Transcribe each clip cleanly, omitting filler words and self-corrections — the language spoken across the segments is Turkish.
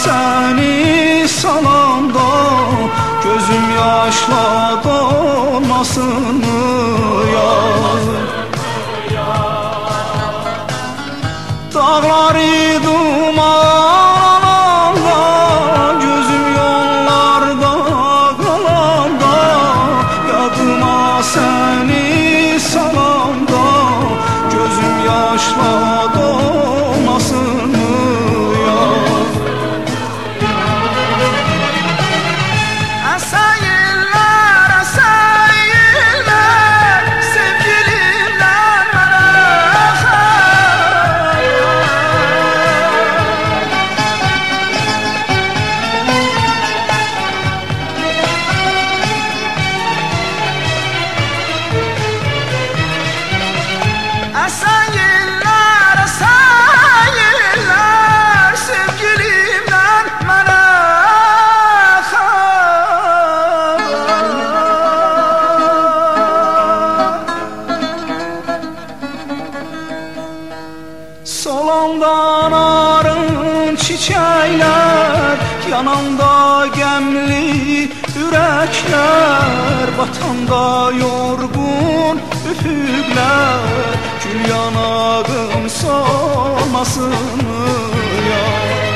seni salanda gözüm yaşla dolmasın mı yar? Dağları duman alanda, gözüm yollarda kalanda, yadıma seni salanda gözüm yaşla dolmasın mı yar? Solandan arın çiçekler, yananda gemli yürekler, batanda yorgun üfüqlər, gül yanağım solmasın mı yar?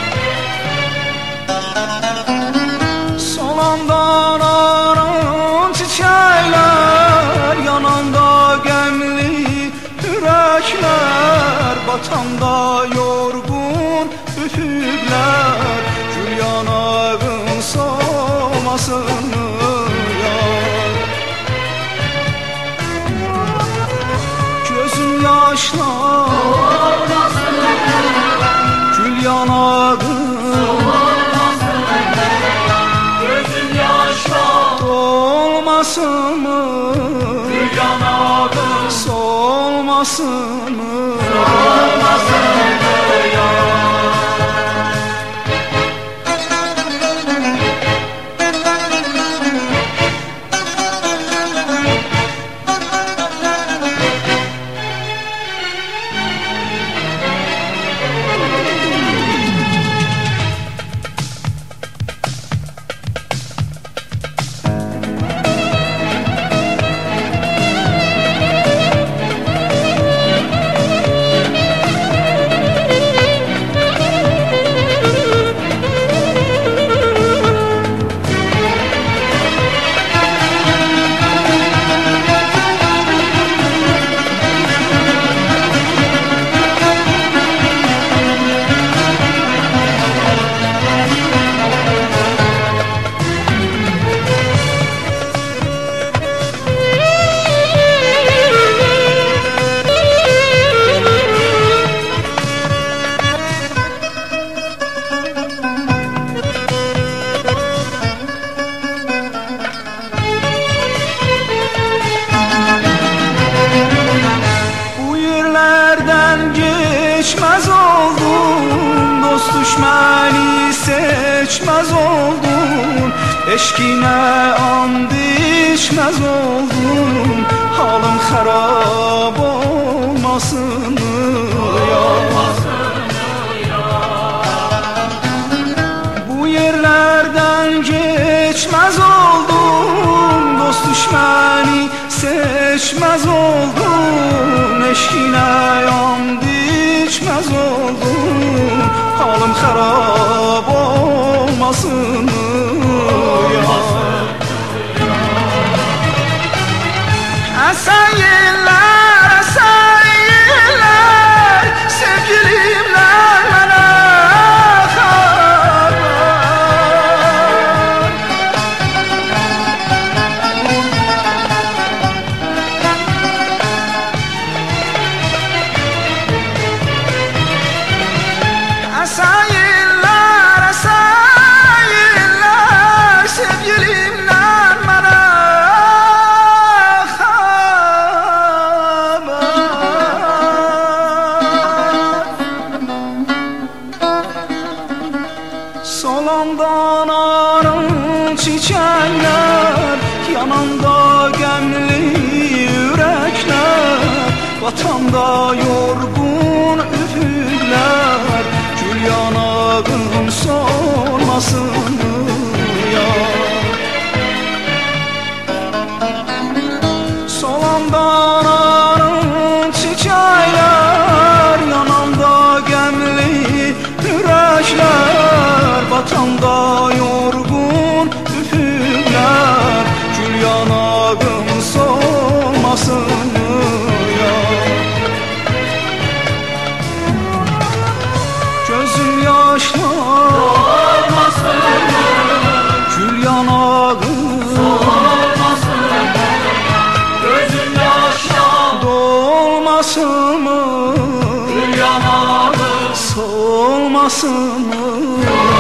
Solandan arın çiçekler, yananda gemli yürekler, batanda yorgun üfüqlər, gül yanağın solmasın mı yar? Gözüm yaşla dolmasın mı, gül yanağın solmasın mı, gözüm yaşla dolmasın mı, gül yanağın solmasın mı? Solmasın mı yar? Geçmez oldun, dost düşməni seçmez oldun, eşkine and içmez oldun, halım xarab olmasın mı yar? Bu yerlerden geçmez oldun, dost düşməni seçmez oldun, eşkine and içmez oldun, halım xarab olmasın mı yar? Esen yıllar, sevgilimler mənə xabar. Esen yıllar, sevgilimler mənə Solandan arın çiçekler, yananda gemli yürekler, vatanda yorgun üfüqlər, gül yanağım solmasın mı yar? Solandan arın çiçekler, yananda gemli yürekler, batanda yorgun üfürler, gül yanağım solmasın mı yar? Gözüm yaşla Solmasın mı? gül yanağım Solmasın mı? Gözüm yaşla dolmasın mı? gül yanağım Solmasın mı?